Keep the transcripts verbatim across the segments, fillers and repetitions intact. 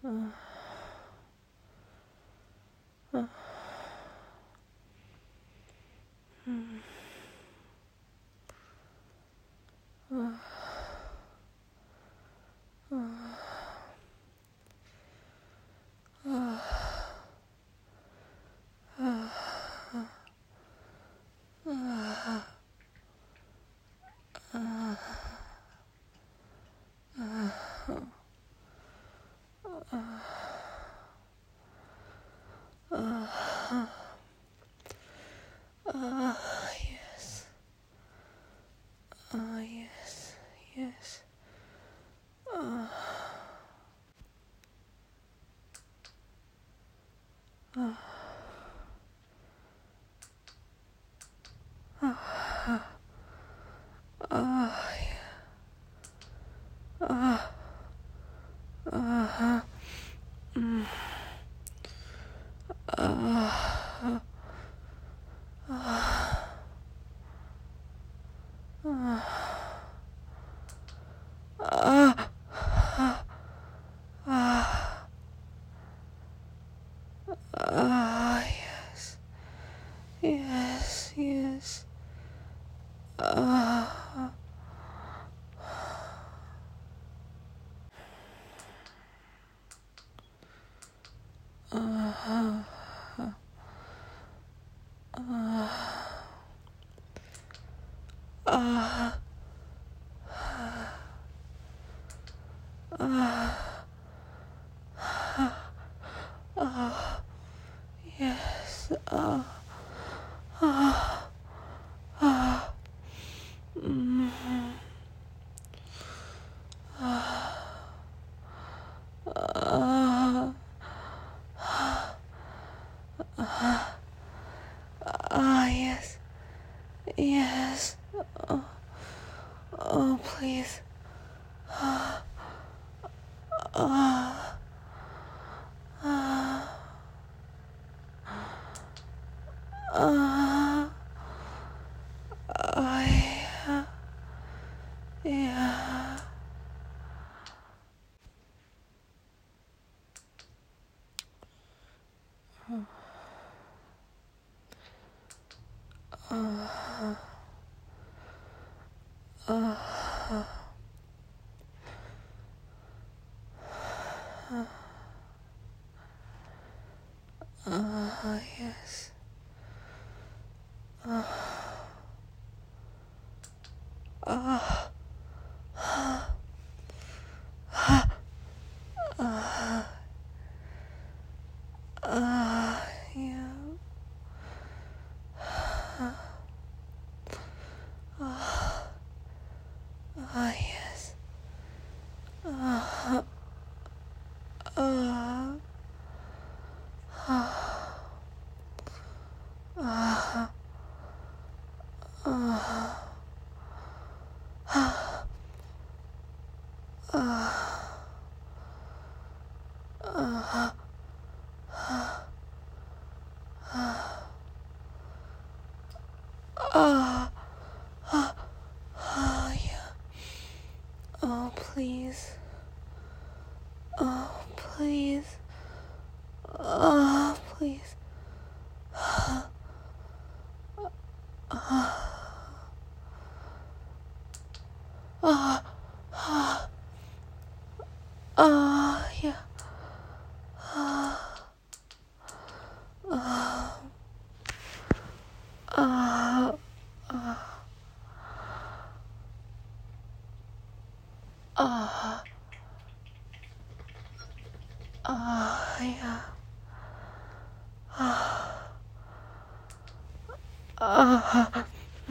Ah, yes. Ah, yes, yes. Ah. Ah. Ah. Ah, yeah. Ah. Ah. Mm. Ah. Ah. Ah. Ah. Ah, yes. Yes, yes. Ah. Ah. Ah. Ah. Ah. Yes. Ah. Ah. Ah. Mm. Ah. Ah, yes. Yes. Oh, oh please. Ah. Ah. Ah. Ah. Ah, yeah. Yeah. Ah. Ah. Ah, yes. Ah. Ah. Ah. Ah. Ah, yeah. Ah. Ah, yes. Ah. Ah. Ah. Ah. Ah. Ah. Ah. Ah. Ah. Ah, yeah. Oh, please. Oh, please. Oh, please. Ah. Ah. Ah. Ah, yeah. Ah. Ah. Ah. Ah. Ah. Ah, yeah. Ah. Ah.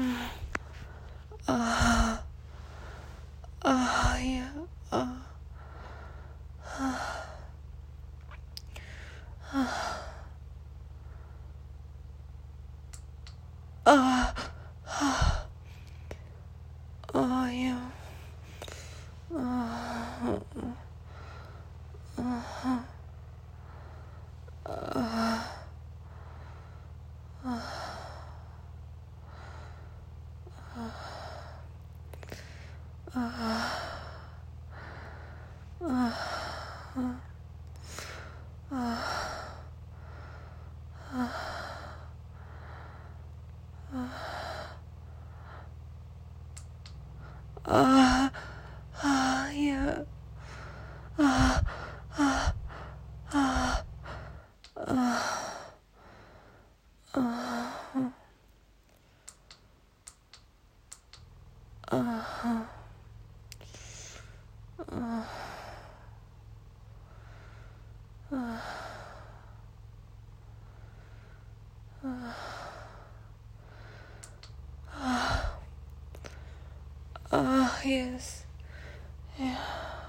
Ah. Ah, yeah. Ah. Ah. Ah, yeah. Ah. Ah. yes. Yeah.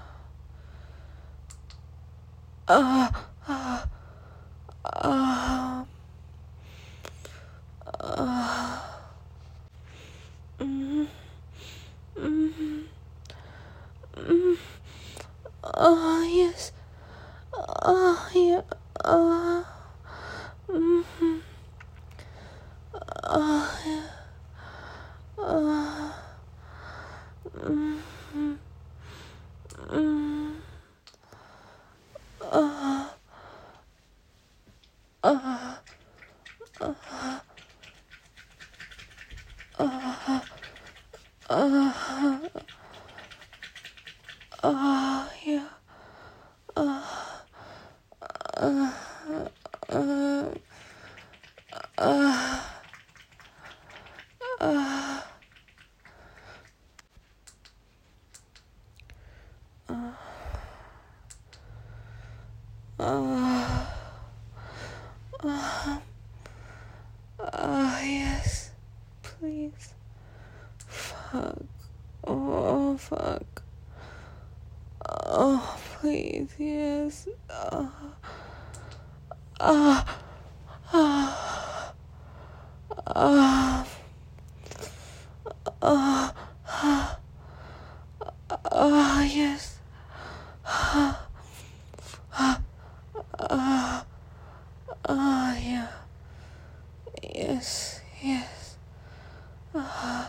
Uh, uh, uh, uh, mm, mm, mm, uh, yes. Uh, yeah. Uh, mm, uh, yeah. Uh, mm, mm, uh, uh, uh, uh, uh, uh, yeah. Uh, uh, uh, uh, uh, uh, uh, uh, yes, please. Fuck. Oh, fuck. Oh, please, yes. Uh, uh, uh, uh, uh, uh, yes. Uh, uh, uh, yeah. Yes, yes. Uh,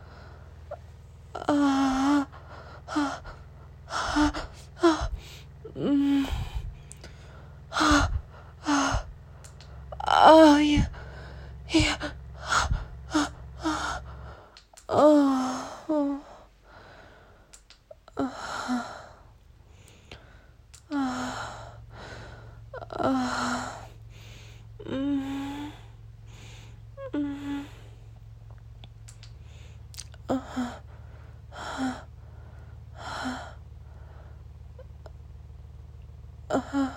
uh, uh, uh, uh, mm, uh, uh, uh, yeah, yeah. Uh, uh, oh, uh, uh, uh, mm, mm, uh, uh,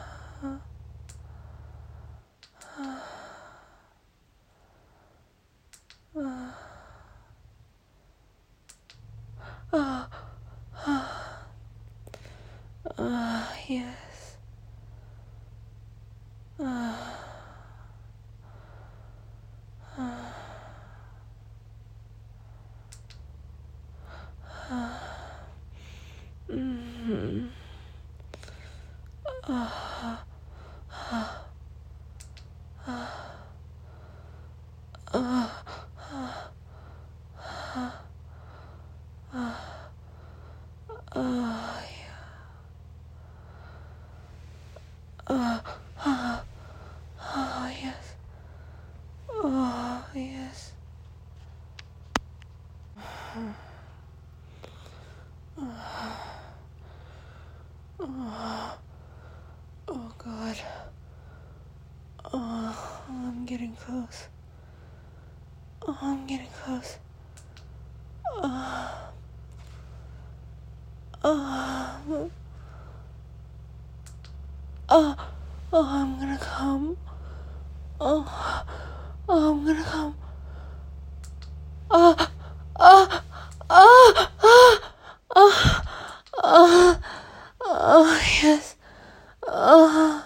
uh, uh, yes. Uh, mm, uh, uh, uh, uh, uh, oh, yes. Oh, yes. Oh, oh God. Oh, I'm getting close. Oh, I'm getting close. Oh, oh, oh, oh, I'm gonna come. Oh, oh, I'm gonna come. Oh, oh, oh, oh, oh, oh, oh, yes. Oh.